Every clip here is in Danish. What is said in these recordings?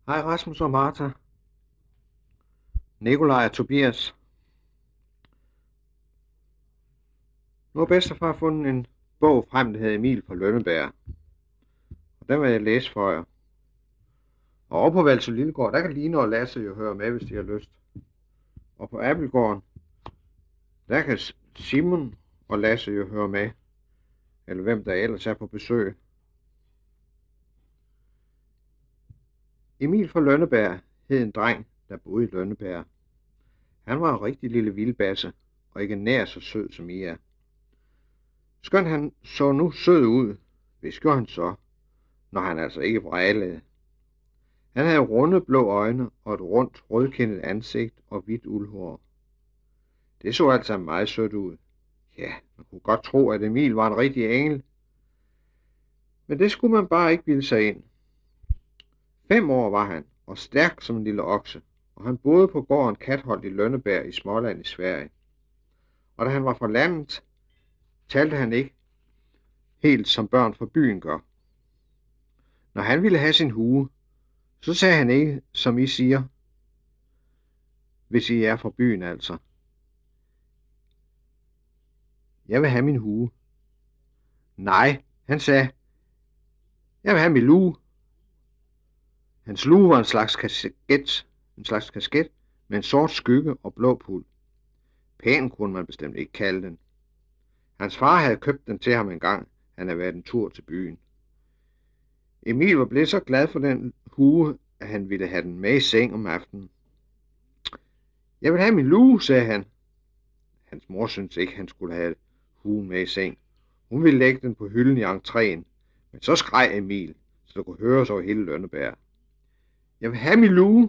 Hej Rasmus og Martha, Nikolaj og Tobias. Nu har bedstefar fundet en bog frem, der hedder Emil fra Lønneberg. Og den vil jeg læse for jer. Og over på Valse Lillegård, der kan Line og Lasse jo høre med, hvis de har lyst. Og på Abelgården, der kan Simon og Lasse jo høre med. Eller hvem der ellers er på besøg. Emil fra Lønneberg hed en dreng, der boede i Lønneberg. Han var en rigtig lille vildbasse, og ikke nær så sød som I er. Skønt han så nu sød ud, hvis gjorde han så, når han altså ikke vrælede. Han havde runde blå øjne og et rundt rødkindet ansigt og hvidt uldhår. Det så altså meget sødt ud. Ja, man kunne godt tro, at Emil var en rigtig engel. Men det skulle man bare ikke bilde sig ind. 5 år var han, og stærk som en lille okse, og han boede på gården Katholt i Lønneberg i Småland i Sverige. Og da han var fra landet, talte han ikke helt som børn fra byen gør. Når han ville have sin hue, så sagde han ikke, som I siger, hvis I er fra byen altså. Jeg vil have min hue. Nej, han sagde, jeg vil have min lue. Hans lue var en slags kasket med en sort skygge og blå pul. Pæn kunne man bestemt ikke kalde den. Hans far havde købt den til ham en gang, han havde været en tur til byen. Emil var blevet så glad for den hue, at han ville have den med i seng om aftenen. Jeg vil have min lue, sagde han. Hans mor syntes ikke, han skulle have huen med i seng. Hun ville lægge den på hylden i entréen, men så skreg Emil, så det kunne høres over hele Lønneberg. Jeg vil have min lue.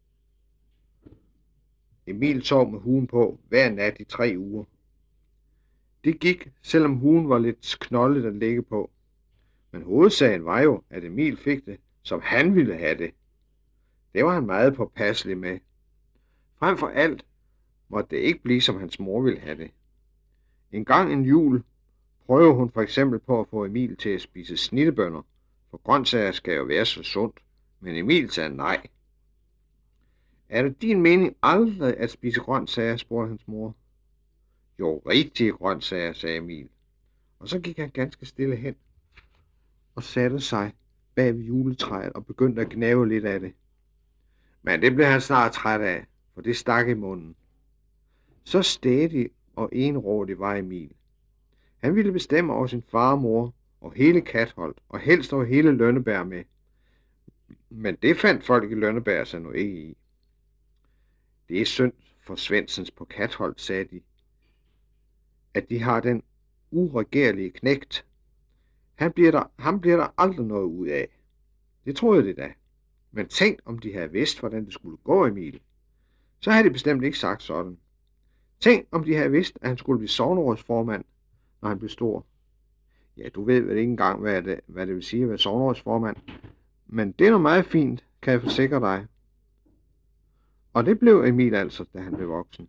Emil sov med huen på hver nat i 3 uger. Det gik, selvom huen var lidt knoldet at ligge på. Men hovedsagen var jo, at Emil fik det, som han ville have det. Det var han meget påpasselig med. Frem for alt måtte det ikke blive, som hans mor ville have det. En gang en jul prøvede hun for eksempel på at få Emil til at spise snittebønner, for grøntsager skal jo være så sundt, men Emil sagde nej. Er det din mening aldrig at spise grøntsager, spurgte hans mor. Jo, rigtige grøntsager, sagde Emil. Og så gik han ganske stille hen og satte sig bag ved juletræet og begyndte at gnave lidt af det. Men det blev han snart træt af, for det stak i munden. Så stædig og enrådig var Emil. Han ville bestemme over sin far og mor og hele Katholt og helst over hele Lønneberg med. Men det fandt folk i Lønneberg sig nu ikke i. Det er synd for Svendsens på Katholt, sagde de, at de har den uregerlige knægt. Han bliver der aldrig noget ud af. Det troede de da. Men tænk, om de havde vidst, hvordan det skulle gå Emil. Så havde de bestemt ikke sagt sådan. Tænk, om de havde vidst, at han skulle blive sognerådsformand, når han blev stor. Ja, du ved vel ikke engang, hvad det vil sige at være sognerådsformand. Men det er noget meget fint, kan jeg forsikre dig. Og det blev Emil altså, da han blev voksen.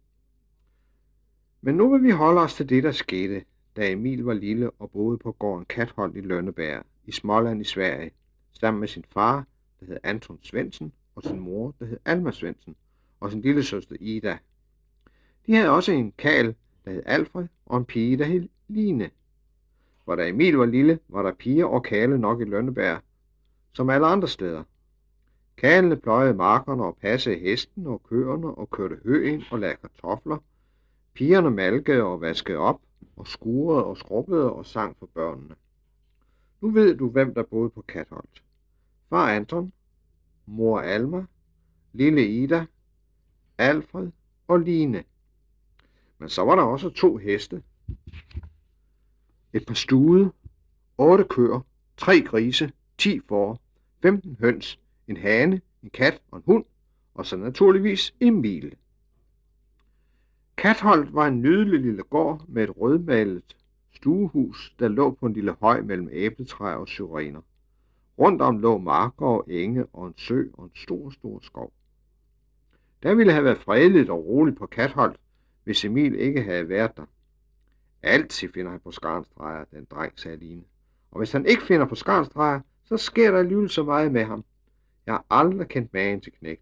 Men nu vil vi holde os til det, der skete, da Emil var lille og boede på gården Katholt i Lønneberg i Småland i Sverige, sammen med sin far, der hed Anton Svendsen, og sin mor, der hed Alma Svendsen, og sin lille søster Ida. De havde også en karl, der hed Alfred, og en pige, der hed Line. For da Emil var lille, var der piger og karle nok i Lønneberg, som alle andre steder. Karlene pløjede markerne og passede hesten og køerne og kørte hø ind og lagde kartofler. Pigerne malkede og vaskede op og skurede og skrubbede og sang for børnene. Nu ved du, hvem der boede på Katholt. Far Anton, mor Alma, lille Ida, Alfred og Line. Men så var der også 2 heste, et par stude, 8 køer, 3 grise, 10 får, 15 høns, en hane, en kat og en hund, og så naturligvis Emil. Katholt var en nydelig lille gård med et rødmalet stuehus, der lå på en lille høj mellem æbletræer og syrener. Rundt om lå marker og enge og en sø og en stor skov. Der ville have været fredeligt og roligt på Katholt, hvis Emil ikke havde været der. Altid finder han på skarnstreger, den dreng, sagde Line. Og hvis han ikke finder på skarnstreger, så sker der alligevel så meget med ham. Jeg har aldrig kendt magen til knægt.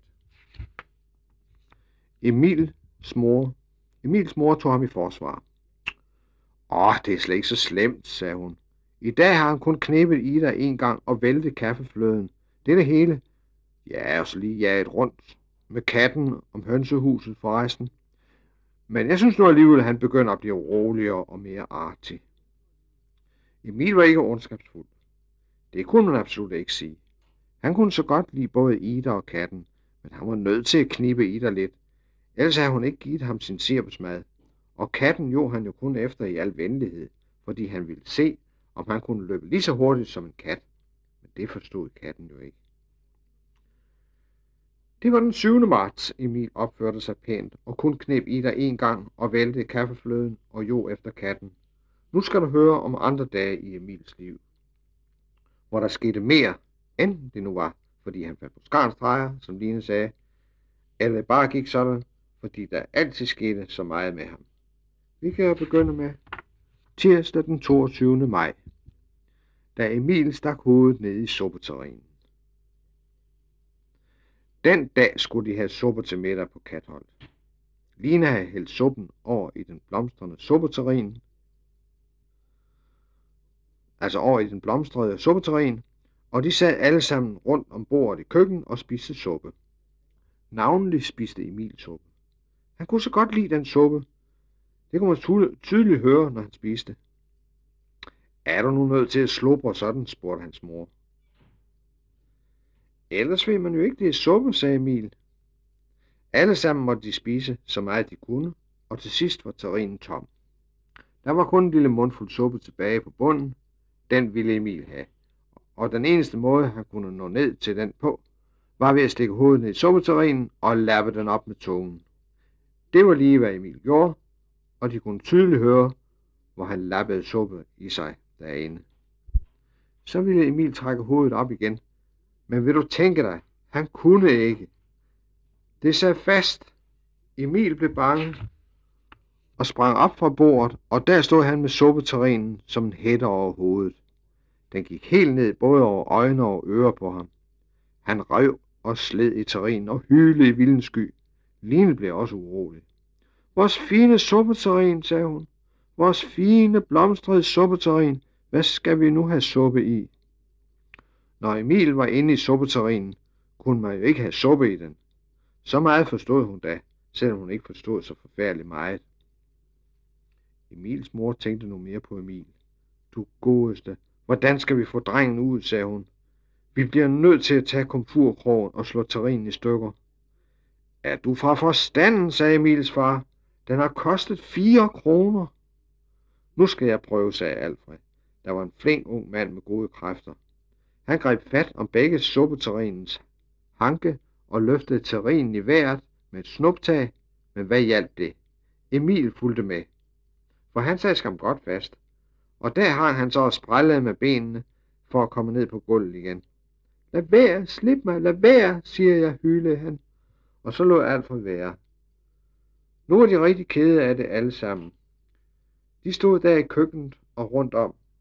Emils mor tog ham i forsvar. Det er slet ikke så slemt, sagde hun. I dag har han kun knebet Ida en gang og væltet kaffefløden. Det er det hele. Ja, og så lige jaget rundt med katten om hønsehuset forresten. Men jeg synes nu alligevel, at han begynder at blive roligere og mere artig. Emil var ikke ondskabsfuld. Det kunne man absolut ikke sige. Han kunne så godt lide både Ida og katten, men han var nødt til at knibe Ida lidt. Ellers havde hun ikke givet ham sin sirpsmad. Og katten jo han jo kun efter i al venlighed, fordi han ville se, om han kunne løbe lige så hurtigt som en kat. Men det forstod katten jo ikke. Det var den 7. marts, Emil opførte sig pænt og kun kneb Ida en gang og væltede kaffefløden og jo efter katten. Nu skal du høre om andre dage i Emils liv, hvor der skete mere, end det nu var, fordi han fandt på skarnstreger, som Line sagde, eller det bare gik sådan, fordi der altid skete så meget med ham. Vi kan begynde med tirsdag den 22. maj, da Emil stak hovedet ned i suppeterrinen. Den dag skulle de have suppe til middag på Katholt. Line havde hældt suppen over i den blomstrende suppeterrin, og de sad alle sammen rundt om bordet i køkkenet og spiste suppe. Navnlig spiste Emil suppe. Han kunne så godt lide den suppe. Det kunne man tydeligt høre, når han spiste. Er du nu nødt til at slubre sådan, spurgte hans mor. Ellers ved man jo ikke, det er suppe, sagde Emil. Alle sammen måtte de spise så meget de kunne, og til sidst var terrinen tom. Der var kun en lille mundfuld suppe tilbage på bunden. Den ville Emil have, og den eneste måde, han kunne nå ned til den på, var ved at stikke hovedet ned i suppeterrinen og lappe den op med tungen. Det var lige, hvad Emil gjorde, og de kunne tydeligt høre, hvor han lappede suppe i sig derinde. Så ville Emil trække hovedet op igen, men vil du tænke dig, han kunne ikke. Det sad fast. Emil blev bange og sprang op fra bordet, og der stod han med suppeterrinen som en hætte over hovedet. Den gik helt ned både over øjne og ører på ham. Han rev og sled i terrinen og hylede i vildens sky. Line blev også urolig. Vores fine suppeterrin, sagde hun. Vores fine blomstrede suppeterrin. Hvad skal vi nu have suppe i? Når Emil var inde i suppeterrinen, kunne man jo ikke have suppe i den. Så meget forstod hun da, selvom hun ikke forstod så forfærdeligt meget. Emils mor tænkte nu mere på Emil. Du godeste, hvordan skal vi få drengen ud, sagde hun. Vi bliver nødt til at tage komfurkrogen og slå terrinen i stykker. Er du fra forstanden, sagde Emils far. Den har kostet 4 kroner. Nu skal jeg prøve, sagde Alfred. Der var en flink ung mand med gode kræfter. Han greb fat om begge suppeterrinens hanke og løftede terrinen i vejret med et snuptag, men hvad hjalp det? Emil fulgte med, for han sad skam godt fast, og der hang han så og sprællede med benene for at komme ned på gulvet igen. Lad være, slip mig, lad være, siger jeg, hylede han, og så lod Alfred være. Nu var de rigtig kede af det alle sammen. De stod der i køkkenet og rundt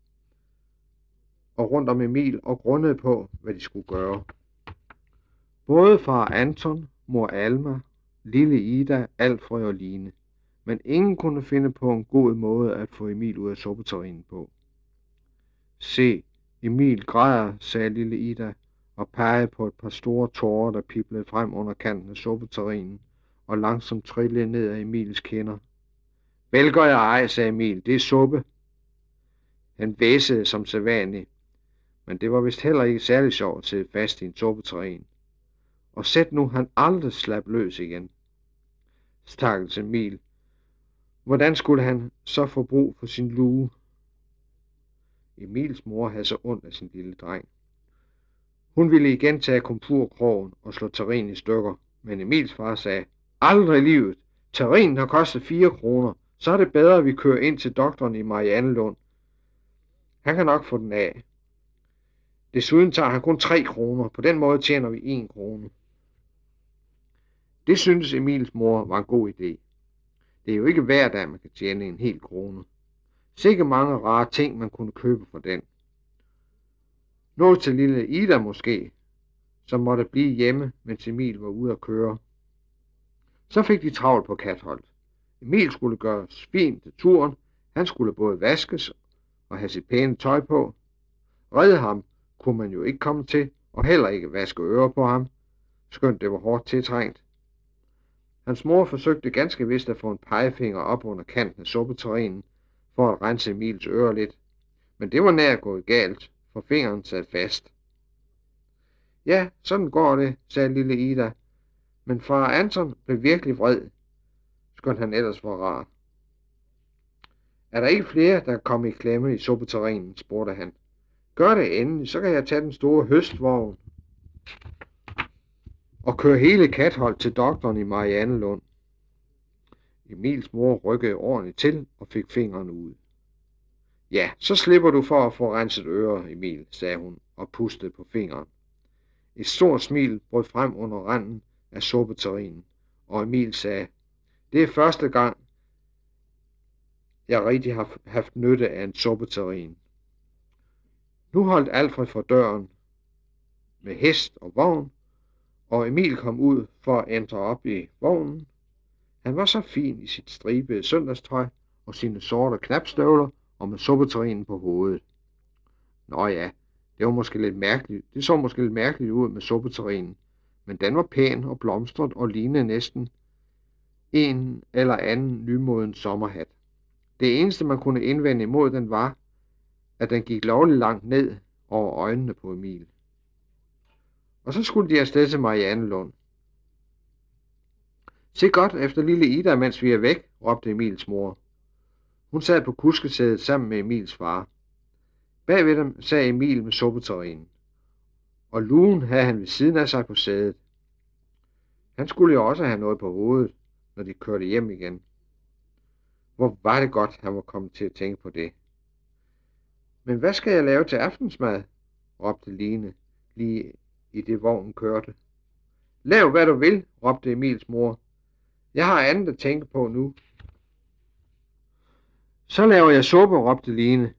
om Emil og grundede på, hvad de skulle gøre. Både far Anton, mor Alma, lille Ida, Alfred og Line. Men ingen kunne finde på en god måde at få Emil ud af suppeterrinen på. Se, Emil græder, sagde lille Ida og pegede på et par store tårer, der piblede frem under kanten af suppeterrinen og langsomt trillede ned af Emils kinder. Vel gør jeg ej, sagde Emil, det er suppe. Han væsede som sædvanligt, men det var vist heller ikke særlig sjovt at sidde fast i en suppeterrin. Og sæt nu, han aldrig slap løs igen. Stakkels Emil. Hvordan skulle han så få brug for sin lue? Emils mor havde så ondt af sin lille dreng. Hun ville igen tage komfurkrogen og slå terrinen i stykker, men Emils far sagde, aldrig i livet. Terrinen har kostet 4 kroner. Så er det bedre, at vi kører ind til doktoren i Mariannelund. Han kan nok få den af. Desuden tager han kun 3 kroner. På den måde tjener vi 1 krone. Det syntes Emils mor var en god idé. Det er jo ikke hver dag, man kan tjene 1 krone. Sikke mange rare ting, man kunne købe for den. Noget til lille Ida måske. som måtte blive hjemme, mens Emil var ude at køre. Så fik de travlt på Katholt. Emil skulle gøres fint til turen. Han skulle både vaskes og have sit pæne tøj på. Redde ham kunne man jo ikke komme til, og heller ikke vaske ører på ham, skønt det var hårdt tiltrængt. Hans mor forsøgte ganske vist at få en pegefinger op under kanten af suppeterrinen, for at rense Emils ører lidt, men det var nær gået galt, for fingeren sad fast. Ja, sådan går det, sagde lille Ida, men far Anton blev virkelig vred, skønt han ellers var rar. Er der ikke flere, der kan komme i klemme i suppeterrinen, spurgte han. Gør det endelig, så kan jeg tage den store høstvogn og køre hele Katholt til doktoren i Mariannelund. Emils mor rykkede ordentligt til og fik fingeren ud. Ja, så slipper du for at få renset ører, Emil, sagde hun og pustede på fingeren. Et stort smil brød frem under randen af suppeterrinen, og Emil sagde, det er første gang, jeg rigtig har haft nytte af en suppeterrin. Nu holdt Alfred for døren med hest og vogn, og Emil kom ud for at entre op i vognen. Han var så fin i sit stribede søndagstøj og sine sorte knapstøvler og med suppeterrinen på hovedet. Nå ja, det så måske lidt mærkeligt ud med suppeterrinen, men den var pæn og blomstret og lignede næsten en eller anden nymoden sommerhat. Det eneste man kunne indvende imod den var, at den gik lovligt langt ned over øjnene på Emil. Og så skulle de afsted til Mariannelund. Se godt efter lille Ida, mens vi er væk, råbte Emils mor. Hun sad på kuskesædet sammen med Emils far. Bagved dem sad Emil med suppeterrinen, og lugen havde han ved siden af sig på sædet. Han skulle jo også have noget på hovedet, når de kørte hjem igen. Hvor var det godt, han var kommet til at tænke på det. Men hvad skal jeg lave til aftensmad? Råbte Line, lige i det vognen kørte. Lav hvad du vil, råbte Emils mor. Jeg har andet at tænke på nu. Så laver jeg suppe, råbte Line.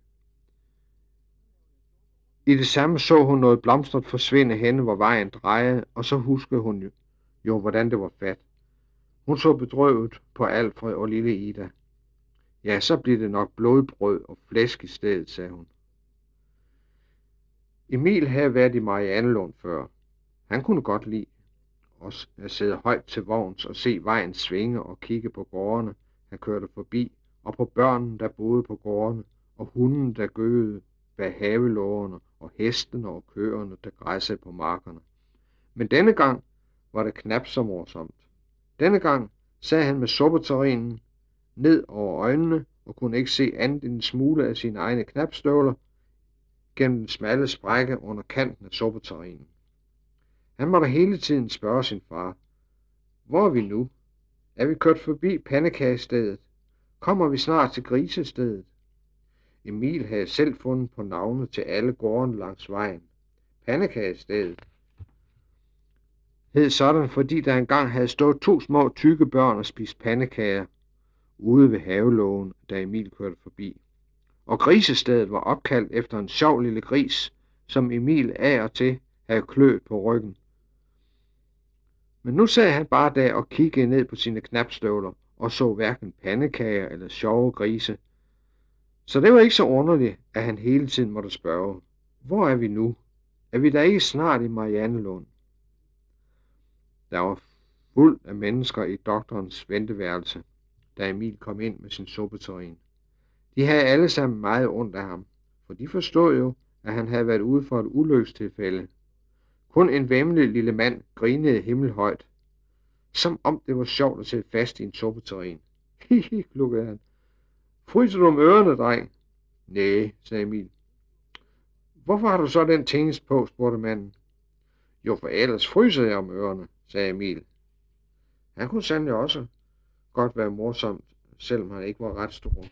I det samme så hun noget blomstret forsvinde henne, hvor vejen drejede, og så huskede hun jo hvordan det var fat. Hun så bedrøvet på Alfred og lille Ida. Ja, så bliver det nok blodbrød og flæsk i stedet, sagde hun. Emil havde været i Mariannelund før. Han kunne godt lide at sidde højt til vogns og se vejen svinge og kigge på gårdene, han kørte forbi, og på børnene, der boede på gårdene, og hunden, der gøede bag havelågerne, og hestene og køerne, der græssede på markerne. Men denne gang var det knap så morsomt. Denne gang sad han med suppeterrinen ned over øjnene og kunne ikke se andet end en smule af sine egne knapstøvler gennem den smalle sprække under kanten af suppeterrinen. Han måtte hele tiden spørge sin far, hvor er vi nu? Er vi kørt forbi pandekagestedet? Kommer vi snart til grisestedet? Emil havde selv fundet på navnet til alle gårdene langs vejen. Pandekagestedet hed sådan, fordi der engang havde stået 2 små tykke børn og spist pandekager ude ved havelågen, da Emil kørte forbi. Og grisestedet var opkaldt efter en sjov lille gris, som Emil af og til havde kløet på ryggen. Men nu sad han bare der og kiggede ned på sine knapstøvler og så hverken pandekager eller sjove grise. Så det var ikke så underligt, at han hele tiden måtte spørge, hvor er vi nu? Er vi da ikke snart i Mariannelund? Der var fuld af mennesker i doktorens venteværelse, da Emil kom ind med sin suppeterrin. De havde alle sammen meget ondt af ham, for de forstod jo, at han havde været ude for et ulykkestilfælde. Kun en væmmelig lille mand grinede himmelhøjt, som om det var sjovt at sidde fast i en suppeterrin. Hihi, klukkede han. Fryser du om ørerne, dreng? Næh, sagde Emil. Hvorfor har du så den tingest på, spurgte manden. Jo, for ellers fryser jeg om ørerne, sagde Emil. Han kunne sandelig også godt være morsomt, selvom han ikke var ret stor.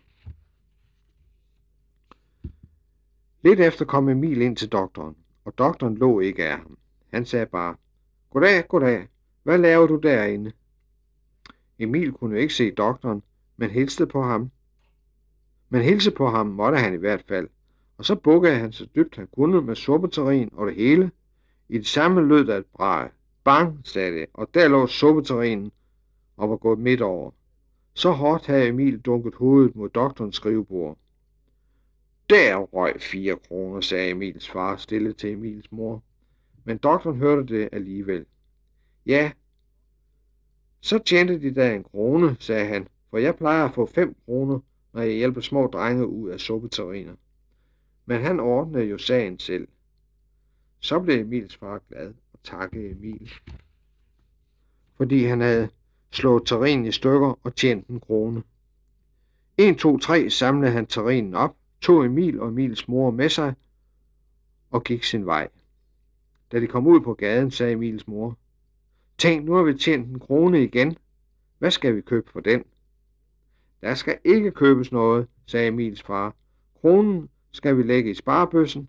Lidt efter kom Emil ind til doktoren, og doktoren lå ikke af ham. Han sagde bare, goddag, goddag, hvad laver du derinde? Emil kunne ikke se doktoren, men hilste på ham. Men hilse på ham måtte han i hvert fald, og så bukkede han så dybt han kunne med suppeterrin og det hele. I det samme lød der et brag. Bang, sagde det, og der lå suppeterrinen og var gået midt over. Så hårdt havde Emil dunket hovedet mod doktorens skrivebord. Der røg 4 kroner, sagde Emils far stille til Emils mor. Men doktoren hørte det alligevel. Ja, så tjente de da 1 krone, sagde han, for jeg plejer at få 5 kroner, når jeg hjælper små drenge ud af suppeterriner. Men han ordnede jo sagen selv. Så blev Emils far glad og takkede Emil, fordi han havde slået terrinen i stykker og tjent 1 krone. 1, 2, 3 samlede han terrinen op, tog Emil og Emils mor med sig og gik sin vej. Da de kom ud på gaden, sagde Emils mor: Tænk, nu har vi tjent 1 krone igen. Hvad skal vi købe for den? Der skal ikke købes noget, sagde Emils far. Kronen skal vi lægge i sparebøssen.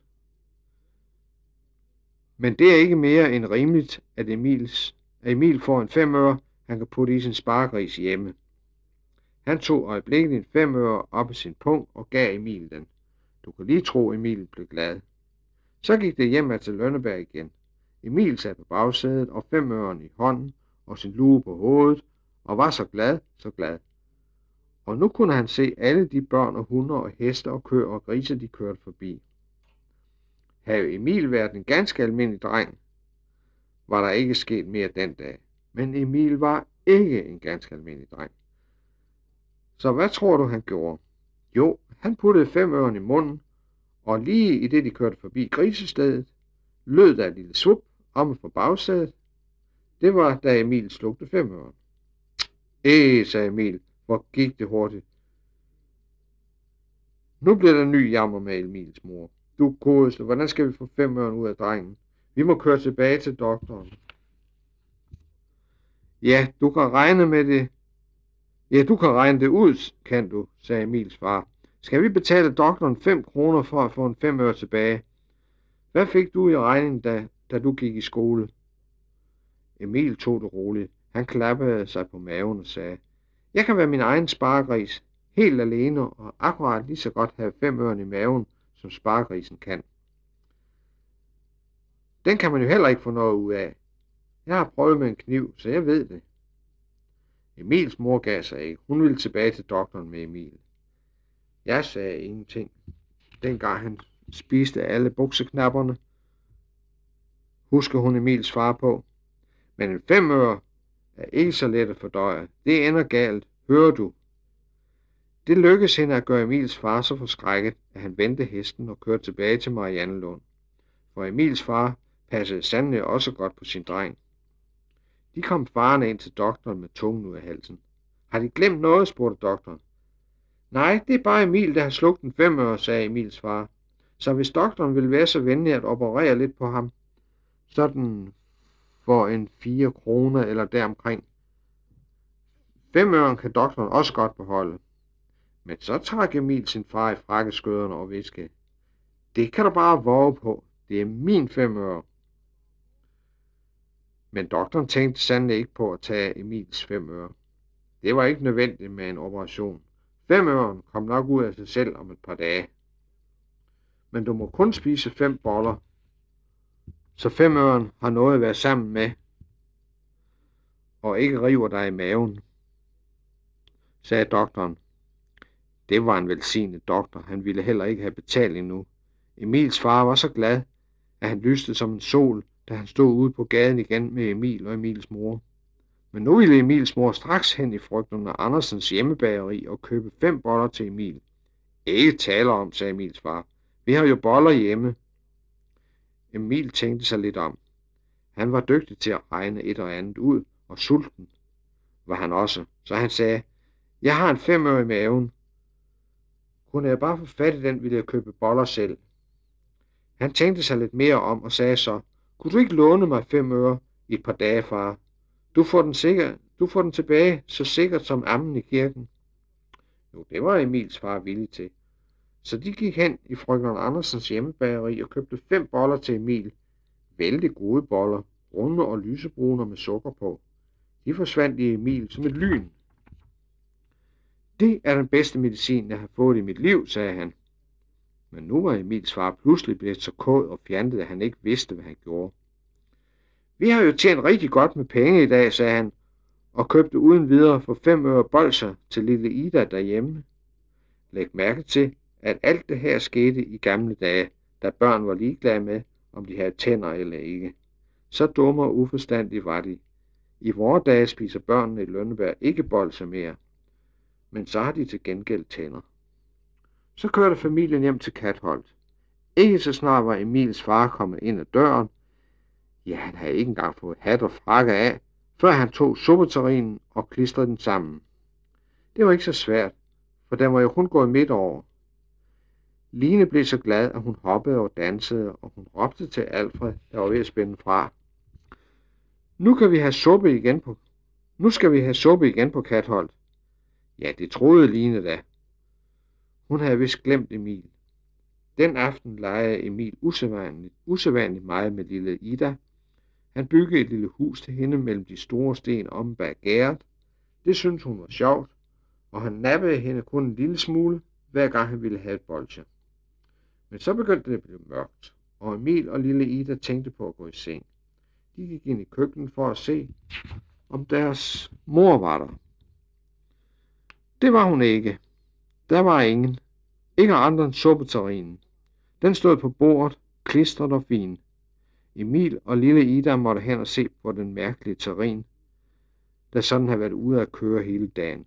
Men det er ikke mere end rimeligt, at Emil får en 5 øre, han kan putte i sin sparegris hjemme. Han tog øjeblikkeligt en 5 øre op i sin pung og gav Emil den. Du kan lige tro, Emil blev glad. Så gik det hjem til Lønneberg igen. Emil sad på bagsædet og 5 øren i hånden og sin lue på hovedet og var så glad, så glad. Og nu kunne han se alle de børn og hunde og heste og køer og grise, de kørte forbi. Havde Emil været en ganske almindelig dreng, var der ikke sket mere den dag. Men Emil var ikke en ganske almindelig dreng. Så hvad tror du, han gjorde? Jo, han puttede 5 øren i munden, og lige i det de kørte forbi grisestedet, lød der et lille svup om fra bagsædet. Det var, da Emil slugte 5 øren. Sagde Emil, hvor gik det hurtigt. Nu bliver der ny jammer med Emils mor. Du godeste, hvordan skal vi få 5 øren ud af drengen? Vi må køre tilbage til doktoren. Ja, du kan regne det ud, kan du, sagde Emils far. Skal vi betale doktoren 5 kroner for at få en 5 øre tilbage? Hvad fik du i regningen, da du gik i skole? Emil tog det roligt. Han klappede sig på maven og sagde: Jeg kan være min egen sparegris, helt alene og akkurat lige så godt have 5 øren i maven, som sparegrisen kan. Den kan man jo heller ikke få noget ud af. Jeg har prøvet med en kniv, så jeg ved det. Emils mor gav sig ikke. Hun ville tilbage til doktoren med Emil. Jeg sagde ingenting, dengang han spiste alle bukseknapperne. Husker hun Emils far på. Men en 5 øre er ikke så let at fordøje. Det ender galt, hører du? Det lykkedes hende at gøre Emils far så forskrækket, at han vendte hesten og kørte tilbage til Mariannelund. For Emils far passede sandelig også godt på sin dreng. De kom farende ind til doktoren med tungen ud af halsen. Har de glemt noget, spurgte doktoren. Nej, det er bare Emil, der har slugt en 5 øre, sagde Emils far. Så hvis doktoren vil være så venlig at operere lidt på ham, sådan for en 4 kroner eller deromkring. 5 øren kan doktoren også godt beholde. Men så trak Emil sin far i frakkeskøderne og viskede: Det kan du bare våge på. Det er min 5 øre. Men doktoren tænkte sandelig ikke på at tage Emils 5 øre. Det var ikke nødvendigt med en operation. 5 øren kom nok ud af sig selv om et par dage. Men du må kun spise 5 boller, så 5 øren har noget at være sammen med, og ikke river dig i maven, sagde doktoren. Det var en velsignet doktor. Han ville heller ikke have betaling nu. Emils far var så glad, at han lyste som en sol, da han stod ude på gaden igen med Emil og Emils mor. Men nu ville Emils mor straks hen i Frøknerne Andersens hjemmebageri og købe 5 boller til Emil. Ikke taler om, sagde Emils far. Vi har jo boller hjemme. Emil tænkte sig lidt om. Han var dygtig til at regne et og andet ud, og sulten var han også, så han sagde: Jeg har en 5 øre i maven. Kunne jeg bare få fat i den, ville jeg købe boller selv. Han tænkte sig lidt mere om og sagde så: Kunne du ikke låne mig 5 øre i et par dage, far? Du får den tilbage, så sikkert som ammen i kirken. Jo, det var Emils far villig til. Så de gik hen i frøken Andersens hjemmebageri og købte 5 boller til Emil. Vældig gode boller, runde og lysebrune med sukker på. De forsvandt i Emil som et lyn. Det er den bedste medicin, jeg har fået i mit liv, sagde han. Men nu var Emils far pludselig blevet så kåd og fjantet, at han ikke vidste, hvad han gjorde. Vi har jo tjent rigtig godt med penge i dag, sagde han, og købte uden videre for 5 øre bolsjer til lille Ida derhjemme. Læg mærke til, at alt det her skete i gamle dage, da børn var ligeglade med, om de havde tænder eller ikke. Så dumme og uforstandige var de. I vore dage spiser børnene i Lønneberg ikke bolsjer mere, men så har de til gengæld tænder. Så kørte familien hjem til Katholt. Ikke så snart var Emils far kommet ind ad døren. Ja, han havde ikke engang fået hat og frakke af, før han tog suppeterrinen og klistrede den sammen. Det var ikke så svært, for den var jo kun gået midt over. Line blev så glad, at hun hoppede og dansede, og hun råbte til Alfred, der var ved at spænde fra. Nu skal vi have suppe igen på Katholt. Ja, det troede Line da. Hun havde vist glemt Emil. Den aften legede Emil usædvanligt meget med lille Ida. Han byggede et lille hus til hende mellem de store sten om bag gærdet. Det syntes hun var sjovt, og han nappede hende kun en lille smule, hver gang han ville have et bolsje. Men så begyndte det at blive mørkt, og Emil og lille Ida tænkte på at gå i seng. De gik ind i køkkenet for at se, om deres mor var der. Det var hun ikke. Der var ingen. Ikke andre end suppeterrinen. Den stod på bordet, klistret og fin. Emil og lille Ida måtte hen og se på den mærkelige terrin, der sådan havde været ude at køre hele dagen.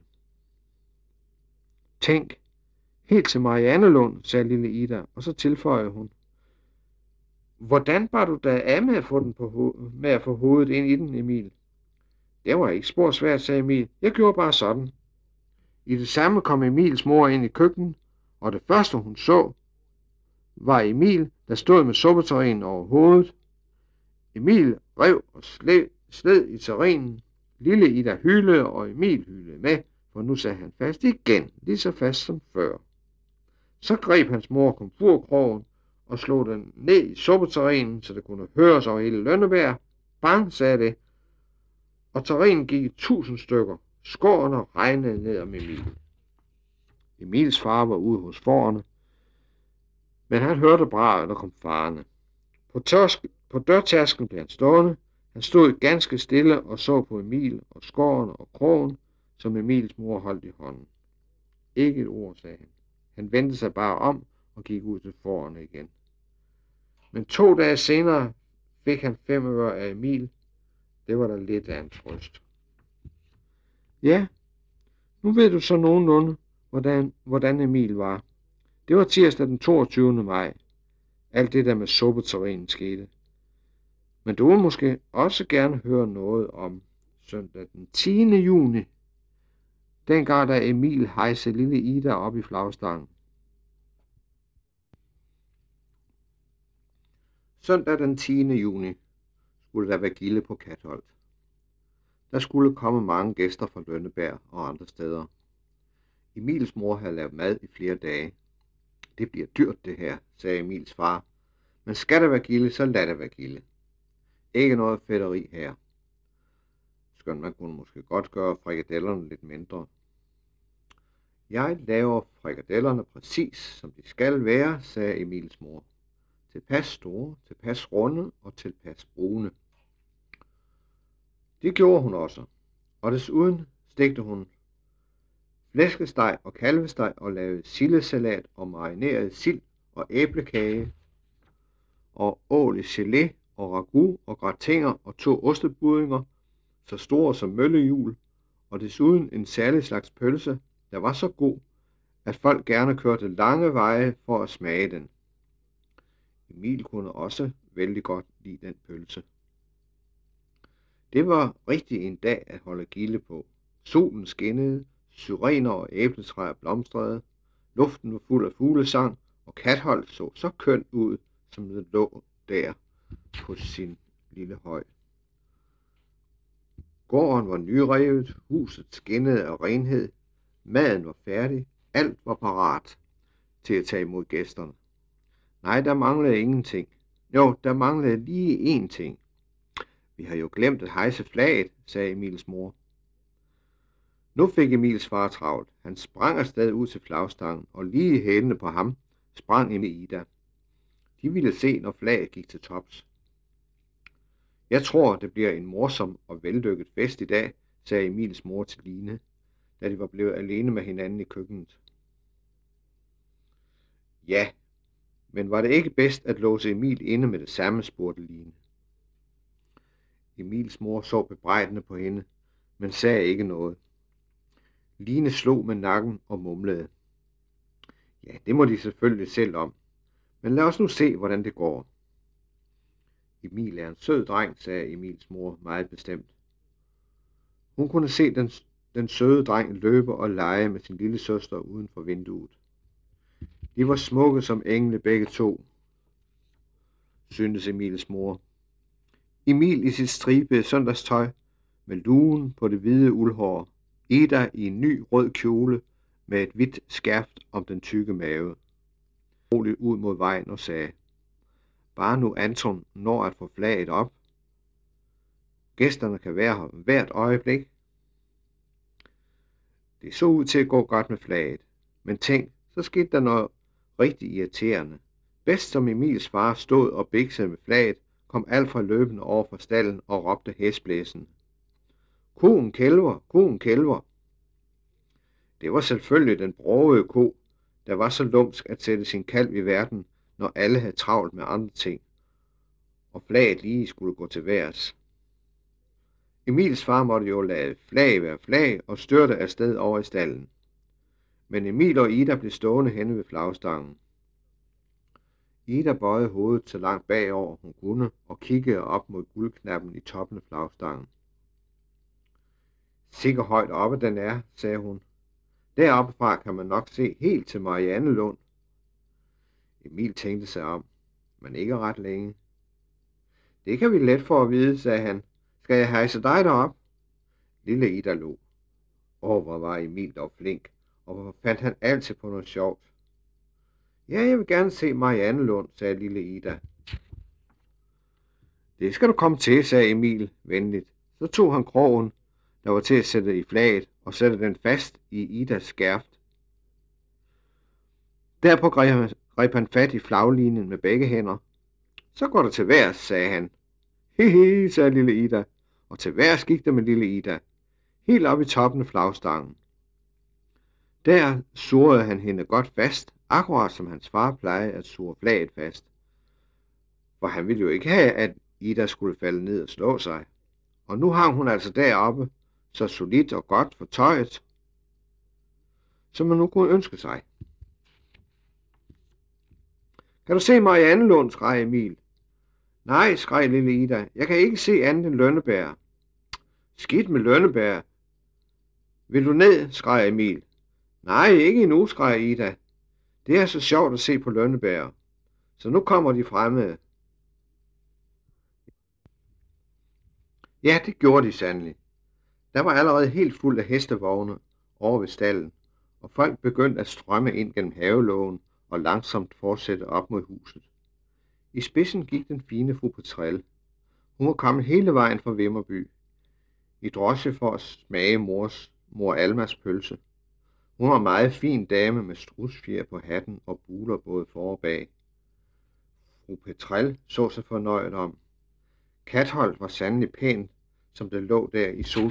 Tænk, helt til Mariannelund, sagde lille Ida, og så tilføjede hun. Hvordan bar du da af med at få hovedet ind i den, Emil? Det var ikke spor svært, sagde Emil. Jeg gjorde bare sådan. I det samme kom Emils mor ind i køkkenet, og det første hun så, var Emil, der stod med suppeterrinen over hovedet. Emil rev og sled i terrinen. Lille Ida hylede, og Emil hylede med, for nu sad han fast igen, lige så fast som før. Så greb hans mor komfurkrogen og slog den ned i suppeterrinen, så det kunne høres over hele Lønneberg. Bang, sagde det, og terrinen gik i 1000 stykker. Skårene regnede ned om Emil. Emils far var ude hos fårene, men han hørte braget, der kom farende. På dørtærsken blev han stående. Han stod ganske stille og så på Emil og skårene og krogen, som Emils mor holdt i hånden. Ikke et ord, sagde han. Han vendte sig bare om og gik ud til fårene igen. Men 2 dage senere fik han 5 øre af Emil. Det var da lidt af en trøst. Ja, nu ved du så nogenlunde, hvordan Emil var. Det var tirsdag den 22. maj. Alt det der med suppeterrinen skete. Men du vil måske også gerne høre noget om søndag den 10. juni. Dengang da Emil hejste lille Ida op i flagstangen. Søndag den 10. juni skulle der være gilde på Katholt. Der skulle komme mange gæster fra Lønneberg og andre steder. Emils mor havde lavet mad i flere dage. Det bliver dyrt det her, sagde Emils far. Men skal der være gilde, så lad det være gilde. Ikke noget fedteri her. Skønt man kunne måske godt gøre frikadellerne lidt mindre. Jeg laver frikadellerne præcis som de skal være, sagde Emils mor. Tilpas store, tilpas runde og tilpas brune. Det gjorde hun også, og desuden stegte hun flæskesteg og kalvesteg og lavede sildesalat og marineret sild og æblekage og ål i gelé og ragout og gratinger og 2 ostebudinger, så store som møllehjul, og desuden en særlig slags pølse, der var så god, at folk gerne kørte lange veje for at smage den. Emil kunne også vældig godt lide den pølse. Det var rigtig en dag at holde gilde på. Solen skinnede, syrener og æbletræer blomstrede, luften var fuld af fuglesang, og Katholt så kønt ud, som det lå der på sin lille høj. Gården var nyrevet, huset skinnede af renhed, maden var færdig, alt var parat til at tage imod gæsterne. Nej, der manglede ingenting. Jo, der manglede lige én ting. Vi har jo glemt at hejse flaget, sagde Emils mor. Nu fik Emils far travlt. Han sprang afsted ud til flagstangen, og lige i hælene på ham sprang Emil Ida. De ville se, når flaget gik til tops. Jeg tror, det bliver en morsom og vellykket fest i dag, sagde Emils mor til Line, da de var blevet alene med hinanden i køkkenet. Ja, men var det ikke bedst at låse Emil inde med det samme, spurgte Line. Emils mor så bebrejdende på hende, men sagde ikke noget. Line slog med nakken og mumlede. Ja, det må de selvfølgelig selv om, men lad os nu se, hvordan det går. Emil er en sød dreng, sagde Emils mor meget bestemt. Hun kunne se den søde dreng løbe og lege med sin lille søster uden for vinduet. De var smukke som engle begge to, syntes Emils mor. Emil i sit stribede søndagstøj med lugen på det hvide uldhår, Ida i en ny rød kjole med et hvidt skærft om den tykke mave. Roligt ud mod vejen og sagde, bare nu Anton når at få flaget op. Gæsterne kan være her hvert øjeblik. Det så ud til at gå godt med flaget, men tænk, så skete der noget rigtig irriterende. Bedst som Emils far stod og biksede med flaget, kom Alfred løbende over for stallen og råbte hæsblæsende. Koen kælver, koen kælver. Det var selvfølgelig den brogede ko, der var så lumsk at sætte sin kalv i verden, når alle havde travlt med andre ting, og flaget lige skulle gå til værs. Emils far måtte jo lade flag være flag og styrte afsted over i stallen. Men Emil og Ida blev stående henne ved flagstangen. Ida bøjede hovedet så langt bagover hun kunne og kiggede op mod guldknappen i toppen af flagstangen. Sikker højt oppe den er, sagde hun. Deroppefra kan man nok se helt til Mariannelund. Emil tænkte sig om, men ikke ret længe. Det kan vi let få at vide, sagde han. Skal jeg hejse dig derop? Lille Ida lå. Hvor var Emil dog flink, og hvor fandt han altid på noget sjovt. Ja, jeg vil gerne se Mariannelund, sagde lille Ida. Det skal du komme til, sagde Emil venligt. Så tog han krogen, der var til at sætte i flaget, og sætte den fast i Idas skærft. Derpå greb han fat i flaglinjen med begge hænder. Så går det til værs, sagde han. Hehe, sagde lille Ida, og til værs gik det med lille Ida, helt op i toppen af flagstangen. Der surrede han hende godt fast, akkurat som hans far plejede at surre flaget fast. For han ville jo ikke have, at Ida skulle falde ned og slå sig. Og nu hang hun altså deroppe, så solidt og godt fortøjet, som man nu kunne ønske sig. Kan du se Mariannelund, skreg Emil. Nej, skreg lille Ida, jeg kan ikke se andet end Lønnebær. Skidt med Lønnebær. Vil du ned, skreg Emil. Nej, ikke endnu, skreg Ida. Det er så sjovt at se på Lønnebær. Så nu kommer de fremmede. Ja, det gjorde de sandelig. Der var allerede helt fuld af hestevogne over ved stallen, og folk begyndte at strømme ind gennem havelågen og langsomt fortsætte op mod huset. I spidsen gik den fine fru Petrel. Hun var kommet hele vejen fra Vimmerby, i drosje for at smage mor Almas pølse. Hun var en meget fin dame med strudsfjer på hatten og buler både for og bag. Fru Petrel så sig fornøjet om. Katholt var sandelig pænt, som det lå der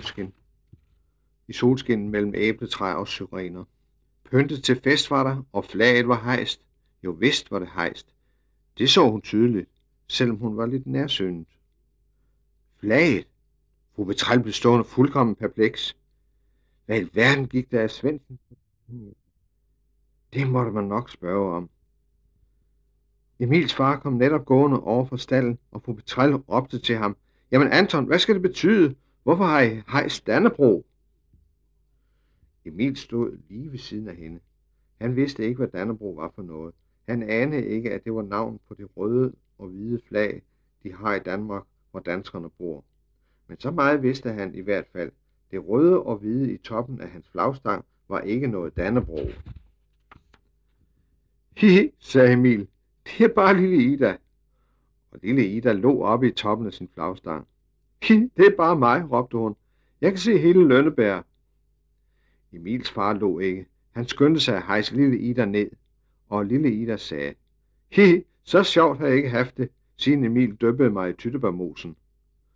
i solskin mellem æbletræer og syrener. Pyntet til fest var der, og flaget var hejst. Jo vist var det hejst. Det så hun tydeligt, selvom hun var lidt nærsynet. Flaget? Fru Petrel blev stående fuldkommen perpleks. Hvad i verden gik der af Svendsen? Det måtte man nok spørge om. Emils far kom netop gående over for stallen, og fru Petrel råbte til ham. Jamen Anton, hvad skal det betyde? Hvorfor har I hejst Dannebrog? Emil stod lige ved siden af hende. Han vidste ikke, hvad Dannebrog var for noget. Han anede ikke, at det var navn på det røde og hvide flag, de har i Danmark, hvor danskerne bor. Men så meget vidste han i hvert fald. Det røde og hvide i toppen af hans flagstang var ikke noget Dannebrog. Hihi, sagde Emil. Det er bare lille Ida. Og lille Ida lå oppe i toppen af sin flagstang. Hihi, det er bare mig, råbte hun. Jeg kan se hele Lønnebær. Emils far lå ikke. Han skyndte sig at hejse lille Ida ned, og lille Ida sagde, hihi, så sjovt har jeg ikke haft det, siden Emil dyppede mig i tyttebærmosen.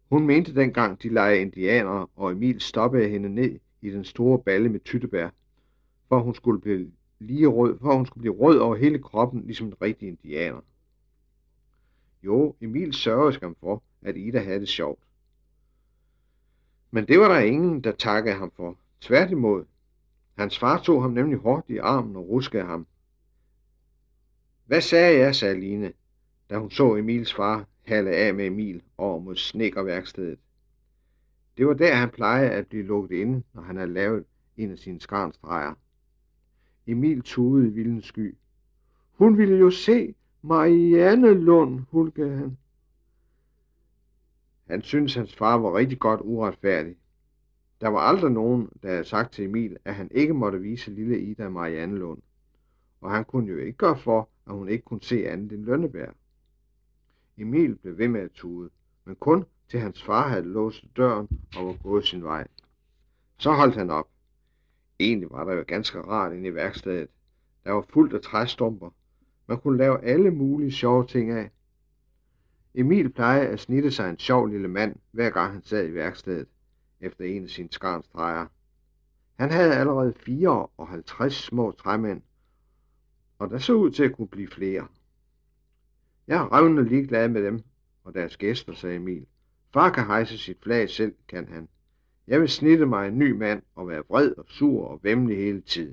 Hun mente dengang, de legede indianere, og Emil stoppede hende ned i den store balle med tyttebær, for hun skulle blive rød over hele kroppen, ligesom en rigtig indianer. Jo, Emil sørgede skam for, at Ida havde det sjovt. Men det var der ingen, der takkede ham for. Tværtimod. Hans far tog ham nemlig hårdt i armen og ruskede ham. Hvad sagde jeg, sagde Line, da hun så Emils far hale af med Emil over mod snedkerværkstedet. Det var der, han plejede at blive lukket inde, når han havde lavet en af sine skarnstreger. Emil tudede i vildens sky. Hun ville jo se Mariannelund, hulkede han. Han syntes, hans far var rigtig godt uretfærdig. Der var aldrig nogen, der havde sagt til Emil, at han ikke måtte vise lille Ida Mariannelund. Og han kunne jo ikke gøre for, at hun ikke kunne se andet end Lønnebær. Emil blev ved med at tude, men kun til hans far havde låst døren og var gået sin vej. Så holdt han op. Egentlig var der jo ganske rart inde i værkstedet. Der var fuldt af træstumper. Man kunne lave alle mulige sjove ting af. Emil plejede at snitte sig en sjov lille mand, hver gang han sad i værkstedet, efter en af sine skarnstreger. Han havde allerede 54 små træmænd, og der så ud til at kunne blive flere. Jeg er revnende ligeglad med dem og deres gæster, sagde Emil. Far kan hejse sit flag selv, kan han. Jeg vil snitte mig en ny mand og være vred og sur og væmmelig hele tiden.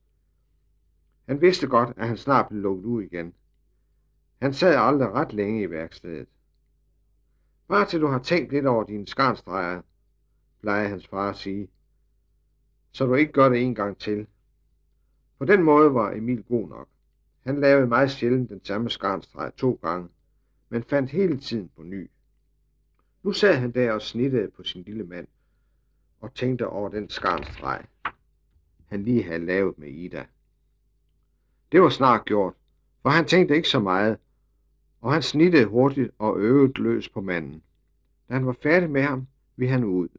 Han vidste godt, at han snart blev lukket ud igen. Han sad aldrig ret længe i værkstedet. Bare til du har tænkt lidt over dine skarnstreger, plejede hans far at sige, så du ikke gør det en gang til. På den måde var Emil god nok. Han lavede meget sjældent den samme skarnstreg 2 gange, men fandt hele tiden på ny. Nu sad han der og snittede på sin lille mand, og tænkte over den skarnstreg, han lige havde lavet med Ida. Det var snart gjort, for han tænkte ikke så meget, og han snittede hurtigt og øvede løs på manden. Da han var færdig med ham, ville han ud.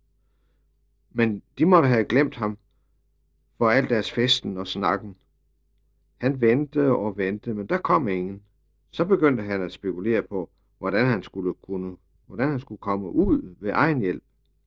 Men de måtte have glemt ham for alt deres festen og snakken. Han ventede og ventede, men der kom ingen. Så begyndte han at spekulere på, hvordan han skulle komme ud ved egen hjælp.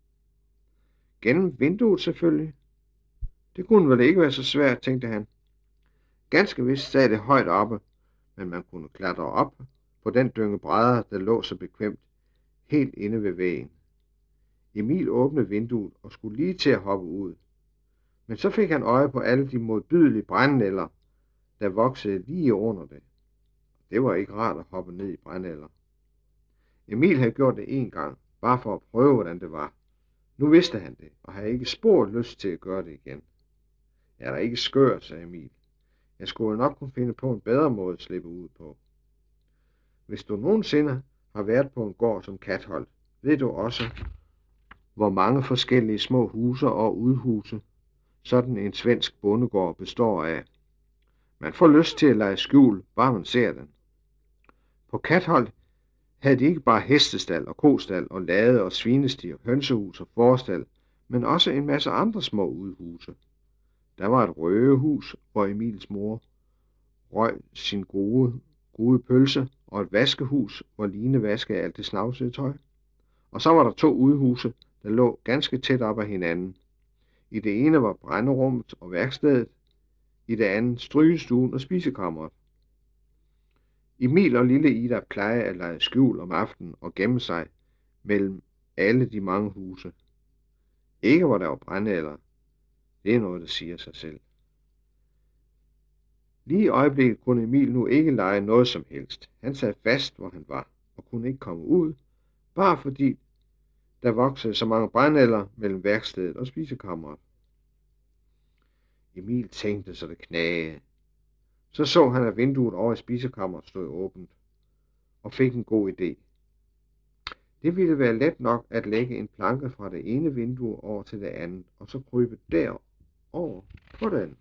Gennem vinduet selvfølgelig. Det kunne vel ikke være så svært, tænkte han. Ganske vist sad det højt oppe, men man kunne klatre op på den dynge brædder, der lå så bekvemt, helt inde ved væggen. Emil åbnede vinduet og skulle lige til at hoppe ud. Men så fik han øje på alle de modbydelige brændenælder, der voksede lige under det. Det var ikke rart at hoppe ned i brændenælder. Emil havde gjort det en gang, bare for at prøve, hvordan det var. Nu vidste han det, og havde ikke spor lyst til at gøre det igen. Jeg er da ikke skør, sagde Emil. Jeg skulle nok kunne finde på en bedre måde at slippe ud på. Hvis du nogensinde har været på en gård som Katholt, ved du også, hvor mange forskellige små huse og udhuse sådan en svensk bondegård består af. Man får lyst til at lege skjul, bare man ser den. På Katholt havde de ikke bare hestestal og kostal og lade og svinesti og hønsehus og forstal, men også en masse andre små udhuse. Der var et røgehus, hvor Emils mor røg sin gode pølse, og et vaskehus, hvor Line vaskede alt det snavsede tøj. Og så var der 2 udhuse, der lå ganske tæt op ad hinanden. I det ene var brænderummet og værkstedet, i det andet strygestuen og spisekammeret. Emil og lille Ida plejede at lege skjul om aftenen og gemme sig mellem alle de mange huse. Ikke hvor der var brændenælder. Det er noget, der siger sig selv. Lige i øjeblikket kunne Emil nu ikke lege noget som helst. Han sad fast, hvor han var, og kunne ikke komme ud, bare fordi der voksede så mange brændenælder mellem værkstedet og spisekammeret. Emil tænkte, så det knagede. Så han, at vinduet over i spisekammeret stod åbent, og fik en god idé. Det ville være let nok at lægge en planke fra det ene vindue over til det andet, og så krybe derover på den.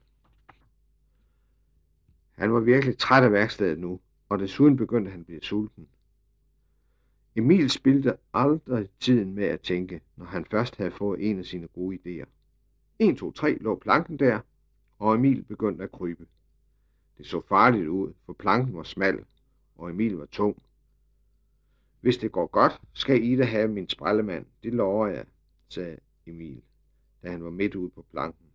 Han var virkelig træt af værkstedet nu, og desuden begyndte han at blive sulten. Emil spildte aldrig tiden med at tænke, når han først havde fået en af sine gode idéer. 1, 2, 3 lå planken der, og Emil begyndte at krybe. Det så farligt ud, for planken var smal, og Emil var tung. Hvis det går godt, skal Ida have min sprællemand, det lover jeg, sagde Emil, da han var midt ude på planken.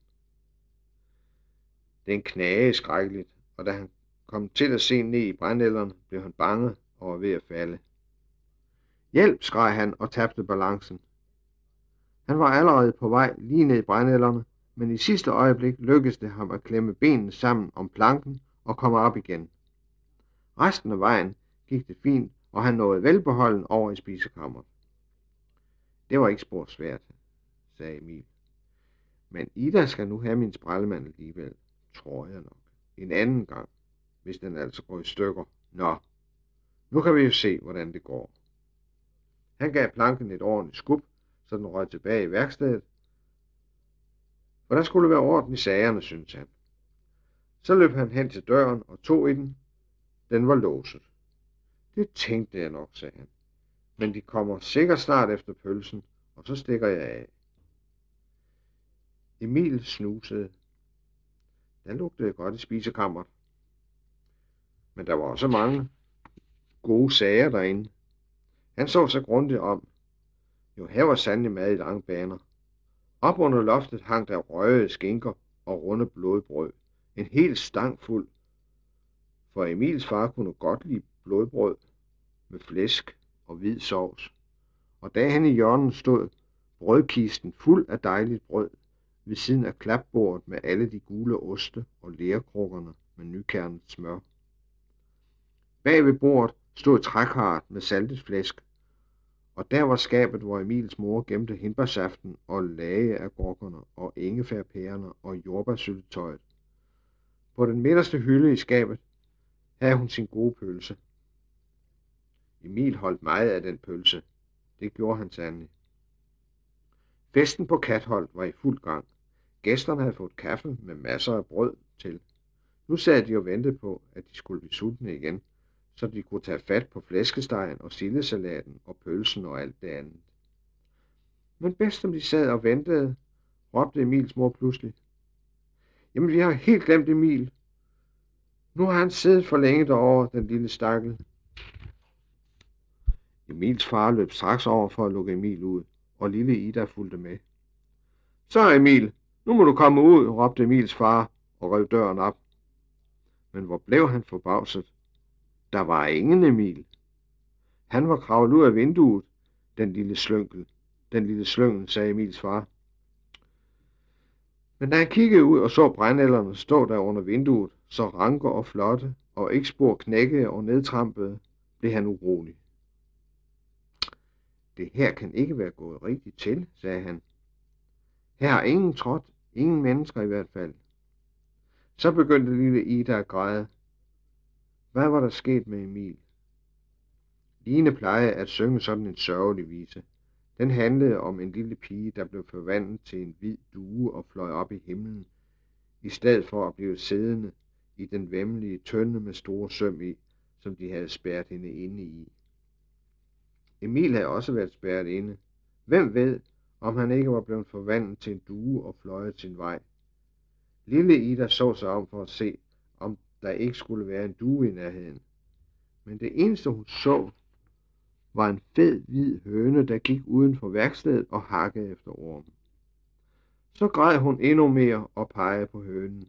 Den knagede skrækkeligt, og da han kom til at se ned i brændelderne, blev han bange og var ved at falde. Hjælp, skreg han og tabte balancen. Han var allerede på vej lige ned i brændelderne, men i sidste øjeblik lykkedes det ham at klemme benene sammen om planken og komme op igen. Resten af vejen gik det fint, og han nåede velbeholden over i spisekammeret. Det var ikke spor svært, sagde Emil. Men Ida skal nu have min sprællemand alligevel, tror jeg nok. En anden gang, hvis den altså går i stykker. Nå, nu kan vi jo se, hvordan det går. Han gav planken et ordentligt skub, så den røg tilbage i værkstedet. For der skulle være orden i sagerne, syntes han. Så løb han hen til døren og tog i den. Den var låset. Det tænkte jeg nok, sagde han. Men de kommer sikkert snart efter pølsen, og så stikker jeg af. Emil snusede. Der lugtede godt i spisekammeret. Men der var også mange gode sager derinde. Han så sig grundigt om. Jo, her var sandelig mad i lange baner. Op under loftet hang der røgede skinker og runde blodbrød. En hel stang fuld. For Emils far kunne godt lide blodbrød med flæsk og hvid sovs. Og da han i hjørnet stod brødkisten fuld af dejligt brød ved siden af klapbordet med alle de gule oste og lerkrukkerne med nykernet smør. Bag ved bordet stod trækarret med saltet flæsk, og der var skabet, hvor Emils mor gemte hindbærsaften og lageagurkerne og ingefærpærerne og jordbærsyltetøjet. På den midterste hylde i skabet havde hun sin gode pølse. Emil holdt meget af den pølse. Det gjorde han sandelig. Festen på Katholt var i fuld gang. Gæsterne havde fået kaffe med masser af brød til. Nu sad de og ventede på, at de skulle blive sultne igen, så de kunne tage fat på flæskestegen og sildesalaten og pølsen og alt det andet. Men bedst som de sad og ventede, råbte Emils mor pludselig. Jamen, vi har helt glemt Emil. Nu har han siddet for længe derovre, den lille stakkel. Emils far løb straks over for at lukke Emil ud, og lille Ida fulgte med. Så Emil, nu må du komme ud, råbte Emils far og rev døren op. Men hvor blev han forbavset? Der var ingen Emil. Han var kravlet ud af vinduet, den lille slyngel, sagde Emils far. Men da han kiggede ud og så brændelderne stå der under vinduet, så ranker og flotte, og ikke spor knækkede og nedtrampede, blev han urolig. Det her kan ikke være gået rigtigt til, sagde han. Her har ingen trådt, ingen mennesker i hvert fald. Så begyndte lille Ida at græde. Hvad var der sket med Emil? Line plejede at synge sådan en sørgelig vise. Den handlede om en lille pige, der blev forvandlet til en hvid due og fløj op i himlen, i stedet for at blive siddende i den væmmelige tønde med store søm i, som de havde spærret hende inde i. Emil havde også været spærret inde. Hvem ved, om han ikke var blevet forvandlet til en due og fløjet sin vej. Lille Ida så sig om for at se, om der ikke skulle være en due i nærheden. Men det eneste hun så, var en fed hvid høne, der gik uden for værkstedet og hakkede efter ormen. Så græd hun endnu mere og pegede på hønen.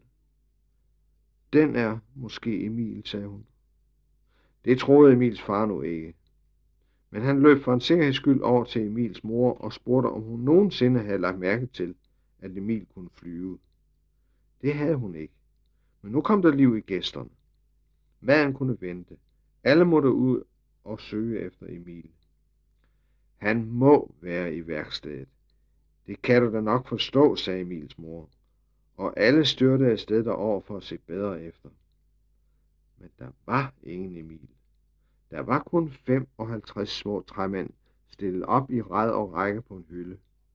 Den er måske Emil, sagde hun. Det troede Emils far nu ikke. Men han løb for en sikkerheds skyld over til Emils mor og spurgte, om hun nogensinde havde lagt mærke til, at Emil kunne flyve. Det havde hun ikke. Men nu kom der liv i gæsterne. Maden kunne vente. Alle måtte ud og søge efter Emil. Han må være i værkstedet. Det kan du da nok forstå, sagde Emils mor. Og alle styrtede afsted derover for at se bedre efter. Men der var ingen Emil. Der var kun 55 små træmænd stillet op i rad og række på en hylde.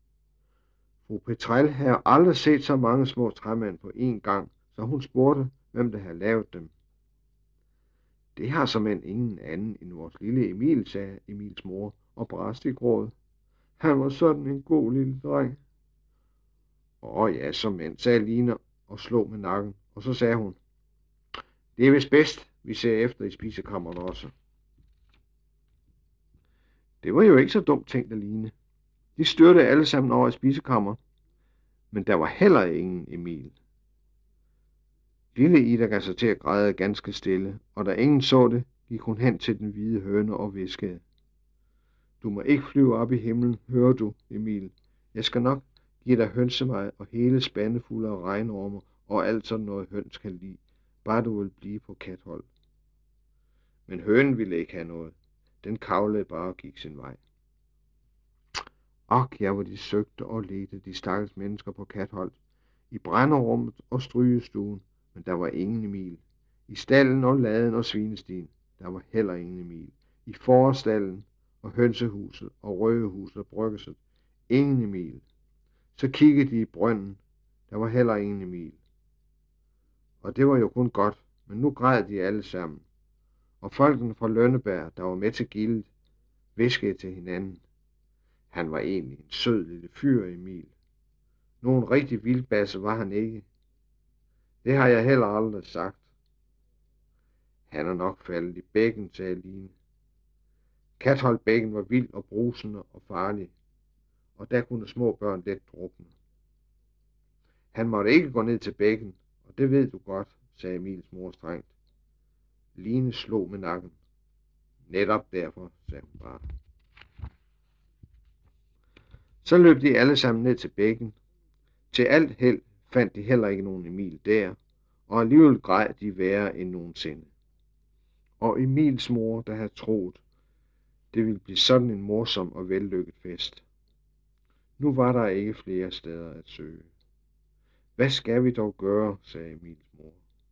Fru Petrel havde aldrig set så mange små træmænd på én gang, så hun spurgte, hvem der havde lavet dem. Det har såmænd ingen anden end vores lille Emil, sagde Emils mor og brast i gråd. Han var sådan en god lille dreng. Ja, såmænd, sagde Line og slog med nakken, og så sagde hun, det er vist bedst, vi ser efter i spisekammeret også. Det var jo ikke så dumt tænkt af Line. De styrte alle sammen over i spisekammeret, men der var heller ingen Emil. Lille Ida gav sig til at græde ganske stille, og da ingen så det, gik hun hen til den hvide høne og hviskede: Du må ikke flyve op i himlen, hører du, Emil? Jeg skal nok give dig hønsemad og hele spande fulde af regnormer og alt sådan noget høns kan lide, bare du vil blive på Katholt. Men hønen ville ikke have noget. Den kavlede bare og gik sin vej. Ja, hvor de søgte og ledte, de stakkels mennesker på Katholt. I brænderummet og strygestuen, men der var ingen Emil. I stallen og laden og svinestien, der var heller ingen Emil. I forestallen og hønsehuset og røgehuset og bryggeset, ingen Emil. Så kiggede de i brønden, der var heller ingen Emil. Og det var jo kun godt, men nu græd de alle sammen. Og folkene fra Lønneberg, der var med til gildet, hviskede til hinanden: Han var egentlig en sød lille fyr, Emil. Nogen rigtig vildbasse var han ikke. Det har jeg heller aldrig sagt. Han er nok faldet i bækken, sagde Line. Katholtbækken var vild og brusende og farlig, og der kunne små børn let drukne. Han måtte ikke gå ned til bækken, og det ved du godt, sagde Emils mor strengt. Line slog med nakken. Netop derfor, sagde hun bare. Så løb de alle sammen ned til bækken. Til alt held fandt de heller ikke nogen Emil der, og alligevel græd de værre end nogensinde. Og Emils mor, der havde troet, det ville blive sådan en morsom og vellykket fest. Nu var der ikke flere steder at søge. Hvad skal vi dog gøre, sagde Emils mor.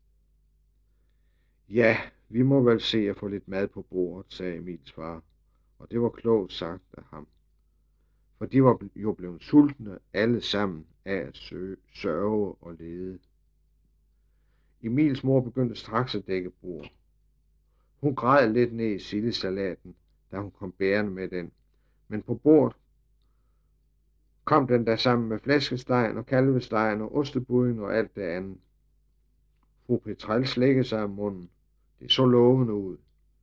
Ja, vi må vel se at få lidt mad på bordet, sagde Emils far, og det var klogt sagt af ham. For de var jo blevet sultne alle sammen af at sørge og lede. Emils mor begyndte straks at dække bord. Hun græd lidt ned i sildesalaten, da hun kom bærende med den, men på bordet kom den der sammen med flæskestegen og kalvestegen og ostebuden og alt det andet. Fru Petrel slækkede sig om munden. Det så lovende ud.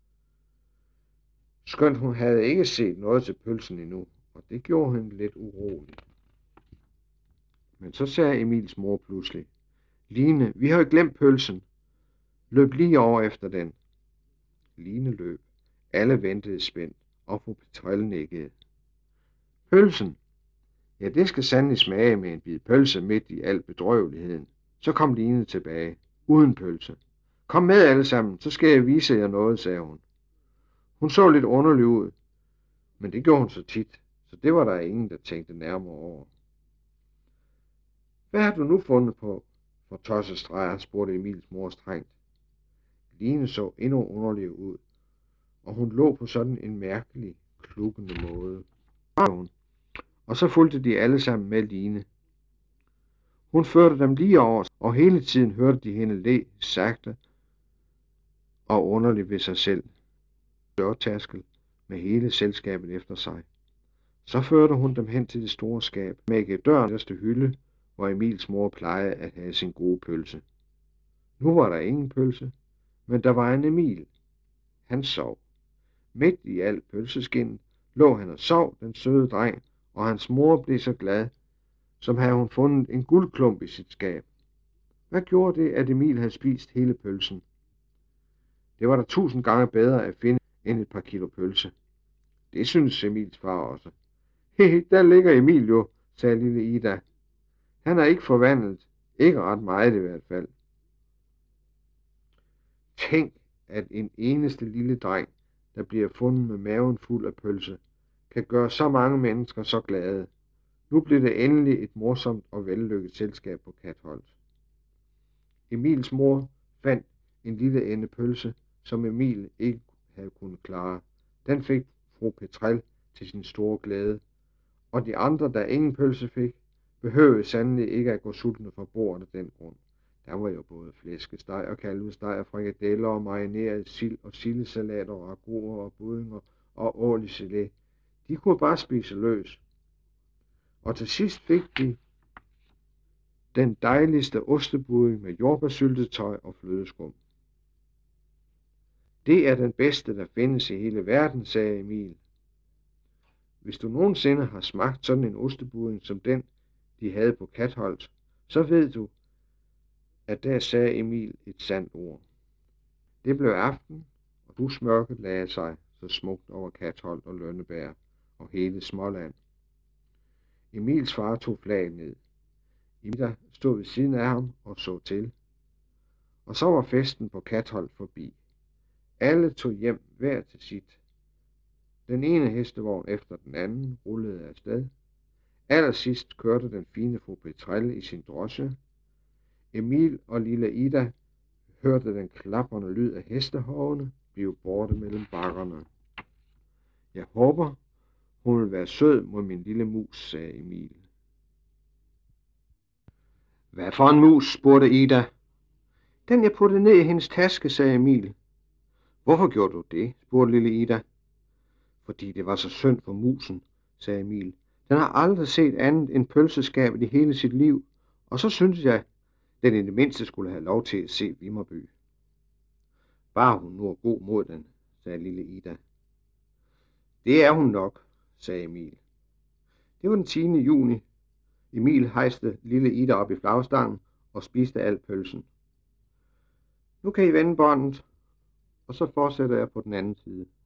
Skønt hun havde ikke set noget til pølsen endnu, og det gjorde hende lidt urolig. Men så sagde Emils mor pludselig: Line, vi har jo glemt pølsen. Løb lige over efter den. Line løb. Alle ventede spændt, og fru Petrel nikkede. Pølsen? Ja, det skal sandelig smage med en bid pølse midt i al bedrøveligheden. Så kom Line tilbage, uden pølse. Kom med alle sammen, så skal jeg vise jer noget, sagde hun. Hun så lidt underlig ud, men det gjorde hun så tit, så det var der ingen, der tænkte nærmere over. Hvad har du nu fundet på for tossestreger, spurgte Emils mor strengt. Line så endnu underlig ud, og hun lå på sådan en mærkelig, klukkende måde. Og så fulgte de alle sammen med Line. Hun førte dem lige over, og hele tiden hørte de hende le sagte og underligt ved sig selv. Dørtaskel med hele selskabet efter sig. Så førte hun dem hen til det store skab, med døren nederste hylde, hvor Emils mor plejede at have sin gode pølse. Nu var der ingen pølse, men der var en Emil. Han sov. Midt i al pølseskinden lå han og sov, den søde dreng, og hans mor blev så glad, som havde hun fundet en guldklump i sit skab. Hvad gjorde det, at Emil havde spist hele pølsen? Det var der 1000 gange bedre at finde end et par kilo pølse. Det synes Emils far også. Hehe, der ligger Emil jo, sagde lille Ida. Han er ikke forvandlet, ikke ret meget i hvert fald. Tænk, at en eneste lille dreng, der bliver fundet med maven fuld af pølse, kan gøre så mange mennesker så glade. Nu blev det endelig et morsomt og vellykket selskab på Katholt. Emils mor fandt en lille ende pølse, som Emil ikke havde kunnet klare. Den fik fru Petrel til sin store glæde, og de andre, der ingen pølse fik, behøvede sandelig ikke at gå sultne fra bordet af den grund. Der var jo både flæskesteg og kalvesteg og frikadeller og marineret sild og sildesalat og ragoer og budinger og årlig gelé. De kunne bare spise løs. Og til sidst fik de den dejligste ostebudding med jordbærsyltetøj og flødeskum. Det er den bedste, der findes i hele verden, sagde Emil. Hvis du nogensinde har smagt sådan en ostebudding som den, de havde på Katholt, så ved du, at der sagde Emil et sandt ord. Det blev aften, og dusmørket lagde sig så smukt over Katholt og Lønneberg og hele Småland. Emils far tog flaget ned. Ida stod ved siden af ham og så til. Og så var festen på Katholt forbi. Alle tog hjem hver til sit. Den ene hestevogn efter den anden rullede afsted. Allersidst kørte den fine fru Petrelle i sin drosje. Emil og lille Ida hørte den klaprende lyd af hestehovene blive borte mellem bakkerne. Jeg håber, hun vil være sød mod min lille mus, sagde Emil. Hvad for en mus, spurgte Ida. Den jeg puttede ned i hendes taske, sagde Emil. Hvorfor gjorde du det, spurgte lille Ida. Fordi det var så synd for musen, sagde Emil. Den har aldrig set andet end pølseskabet i hele sit liv, og så syntes jeg, den i det mindste skulle have lov til at se Vimmerby. Bare hun nu er god mod den, sagde lille Ida. Det er hun nok, sagde Emil. Det var den 10. juni. Emil hejste lille Ida op i flagstangen og spiste al pølsen. Nu kan I vende båndet, og så fortsætter jeg på den anden side.